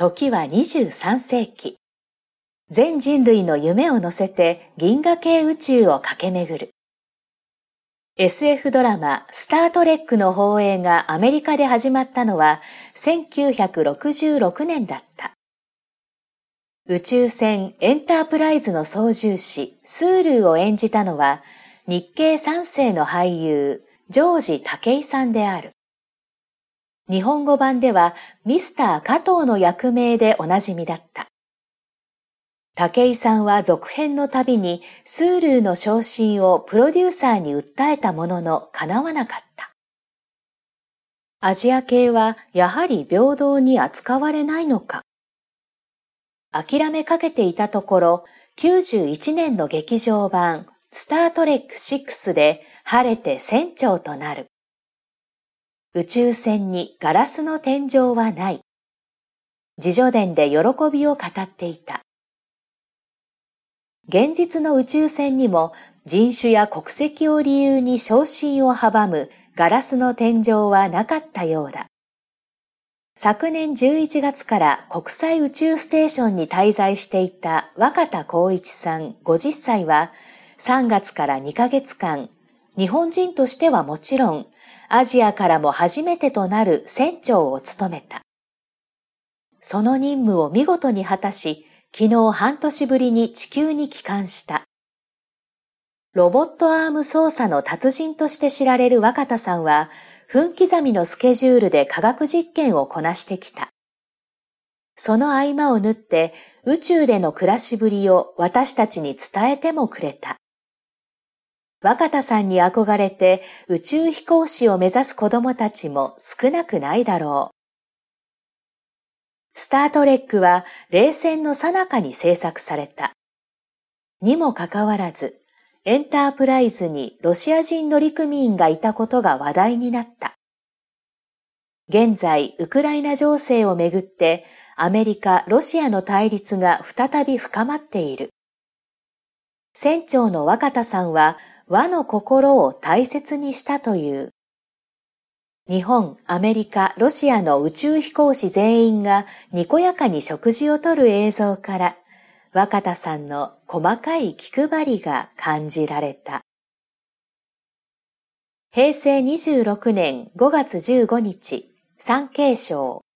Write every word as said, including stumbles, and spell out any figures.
時はにじゅうさんせいき。全人類の夢を乗せて銀河系宇宙を駆け巡る。エスエフ ドラマスタートレックの放映がアメリカで始まったのはせんきゅうひゃくろくじゅうろくねんだった。宇宙船エンタープライズの操縦士スールーを演じたのは日系さんせいの俳優ジョージ・武井さんである。日本語版ではミスター加藤の役名でおなじみだった。武井さんは続編のたびにスールーの昇進をプロデューサーに訴えたものの叶わなかった。アジア系はやはり平等に扱われないのか。諦めかけていたところ、きゅうじゅういちねんの劇場版スタートレックシックスで晴れて船長となる。宇宙船にガラスの天井はない。自叙伝で喜びを語っていた。現実の宇宙船にも人種や国籍を理由に昇進を阻むガラスの天井はなかったようだ。昨年じゅういちがつから国際宇宙ステーションに滞在していた若田光一さんごじゅっさいはさんがつからにかげつかん、日本人としてはもちろん、アジアからも初めてとなる船長を務めた。その任務を見事に果たし、昨日半年ぶりに地球に帰還した。ロボットアーム操作の達人として知られる若田さんは、分刻みのスケジュールで科学実験をこなしてきた。その合間を縫って宇宙での暮らしぶりを私たちに伝えてもくれた。若田さんに憧れて宇宙飛行士を目指す子供たちも少なくないだろう。スタートレックは冷戦の最中に制作された。にもかかわらず、エンタープライズにロシア人乗組員がいたことが話題になった。現在、ウクライナ情勢をめぐってアメリカ・ロシアの対立が再び深まっている。船長の若田さんは和の心を大切にしたという。日本、アメリカ、ロシアの宇宙飛行士全員がにこやかに食事をとる映像から若田さんの細かい気配りが感じられた。へいせいにじゅうろくねんごがつじゅうごにち、産経省